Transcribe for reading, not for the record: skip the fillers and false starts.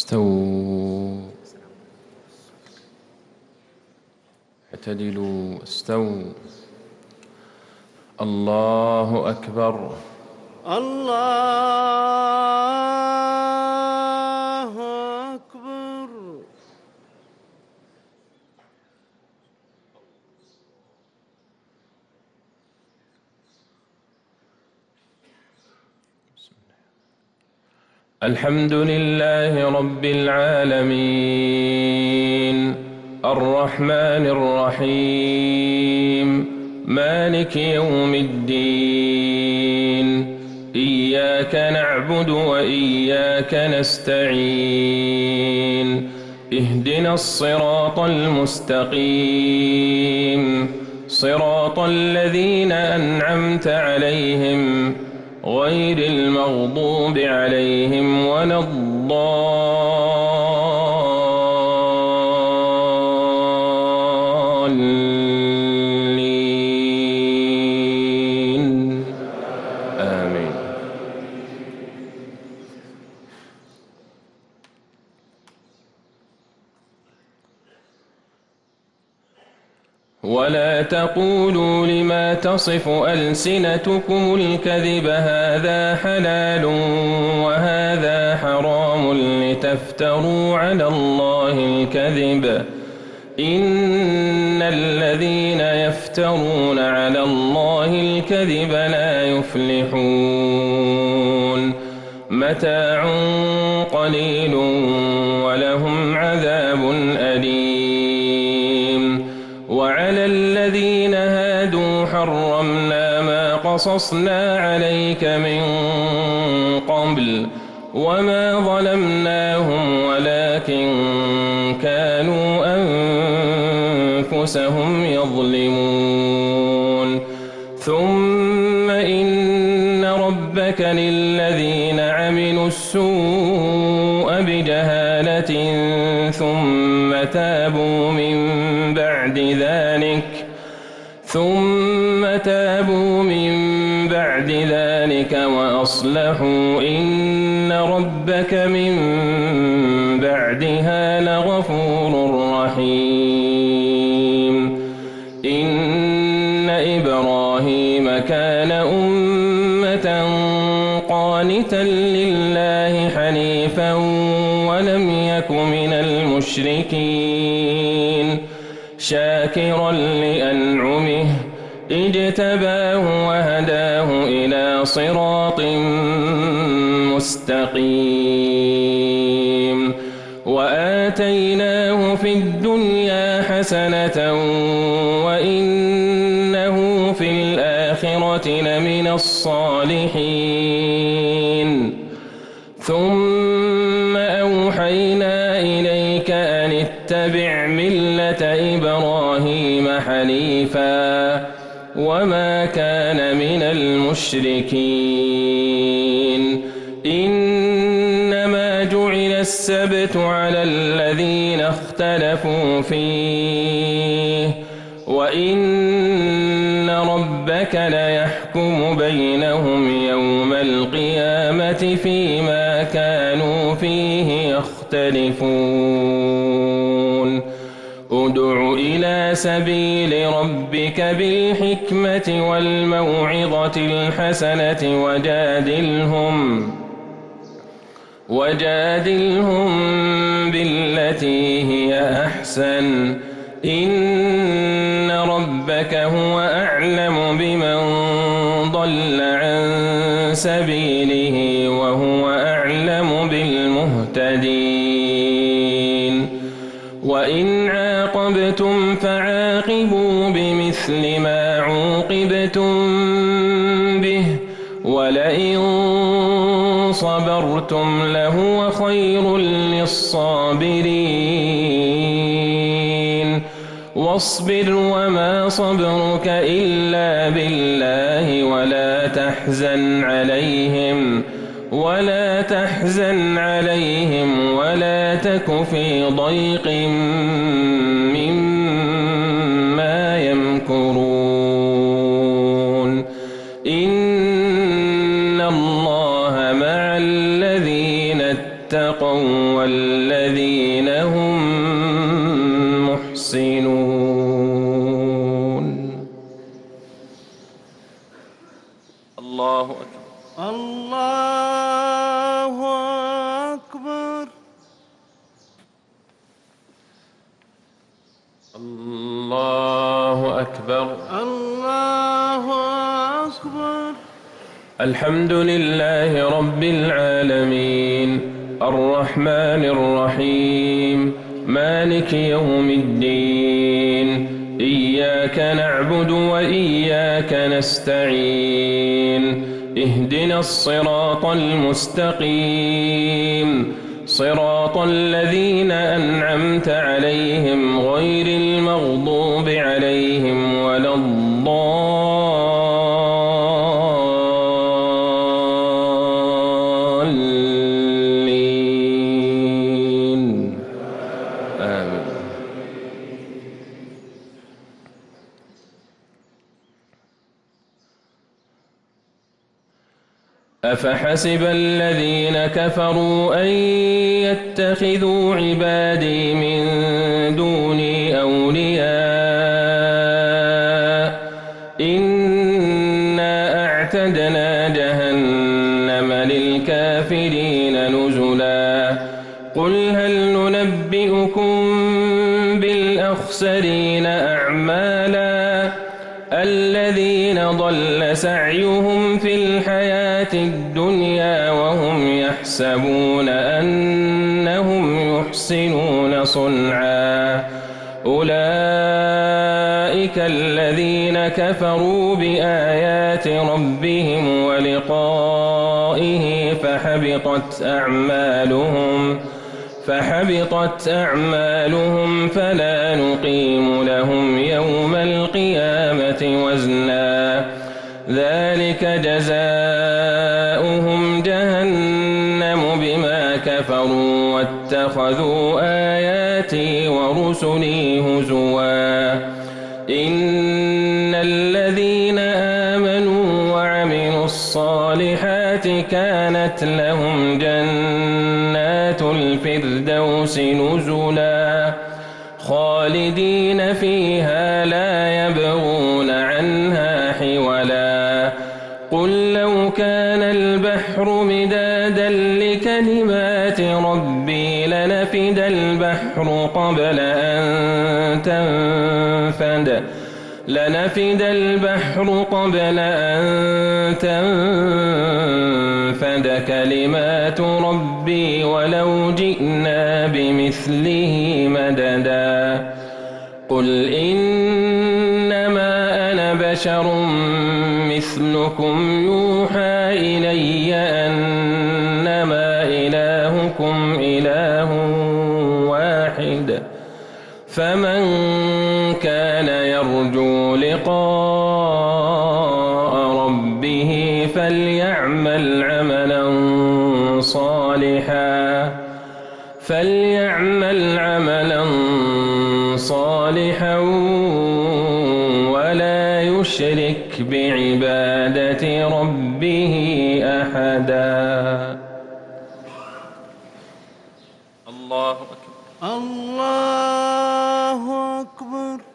استووا اعتدلوا استووا. الله أكبر. الله أكبر. الحمد لله رب العالمين الرحمن الرحيم مالك يوم الدين إياك نعبد وإياك نستعين اهدنا الصراط المستقيم صراط الذين أنعمت عليهم غير المغضوب عليهم ولا الضالين آمين. ولا تقولوا لما تصف ألسنتكم الكذب هذا حلال وهذا حرام لتفتروا على الله الكذب إن الذين يفترون على الله الكذب لا يفلحون. متاع قليل ولهم عذاب أليم. وعلى الذين هادوا حرمنا ما قصصنا عليك من قبل وما ظلمناهم ولكن كانوا أنفسهم يظلمون. ثم إن ربك للذين عملوا السوء بجهالة ثم تابوا من بعد ذلك وأصلحوا إن ربك من بعدها لغفور رحيم. إن إبراهيم كان أمة قانتا لله حنيفا ولم يك من المشركين شاكرا لأنعمه اجتباه وهداه إلى صراط مستقيم. وآتيناه في الدنيا حسنة وإنه في الآخرة لمن الصالحين. ثم أوحينا إليك أن اتبع ملة إبراهيم حنيفا وما كان من المشركين. إنما جعل السبت على الذين اختلفوا فيه وإن ربك ليحكم بينهم يوم القيامة فيما كانوا فيه يختلفون. ادع إلى سبيل ربك بالحكمة والموعظة الحسنة وجادلهم بالتي هي أحسن إن ربك هو أعلم بمن ضل عن سبيله وهو أعلم بالمهتدين. وإن عاقبتم فعاقبوا بمثل ما عوقبتم به ولئن صبرتم لهو خير للصابرين. واصبر وما صبرك إلا بالله ولا تحزن عليهم ولا تك في ضيق مما يمكرون. إن الله مع الذين اتقوا والذين هم محسنون. الله أكبر. الله أكبر. الله أكبر. الله أكبر. الحمد لله رب العالمين الرحمن الرحيم مالك يوم الدين إياك نعبد وإياك نستعين اهدنا الصراط المستقيم صراط الذين أنعمت عليهم غير المغضوب عليهم ولا الضالين آمين. أفحسب الذين كفروا أن يتخذوا عبادي من دوني أولياء إنا أعتدنا جهنم للكافرين نزلا قل هل ننبئكم بالأخسرين أعمالا الذين ضل سعيهم في الحياة الدنيا وهم يحسبون أنهم يحسنون صنعا أولئك الذين كفروا بآيات ربهم ولقائه فحبطت أعمالهم فلا نقيم لهم يوم القيامة وزنا ذلك جزاؤهم جهنم بما كفروا واتخذوا آياتي ورسلي هزوا إن الذين آمنوا وعملوا الصالحات كانت لهم جنات الفردوس نزلا خالدين فيها لا يبغون عنها حولا قل لو كان البحر مدادا لكلمات ربي لنفد البحر قبل أن تنفد كلمات ربي ولو جئنا بمثله مددا قل إنما أنا بشر مثلكم يوحى إلي أنما إلهكم إله واحد فمن كان يرجو لقاء ربه فليعمل عملا صالحا ولا يشرك بعبادة ربه أحدا. الله أكبر. الله أكبر.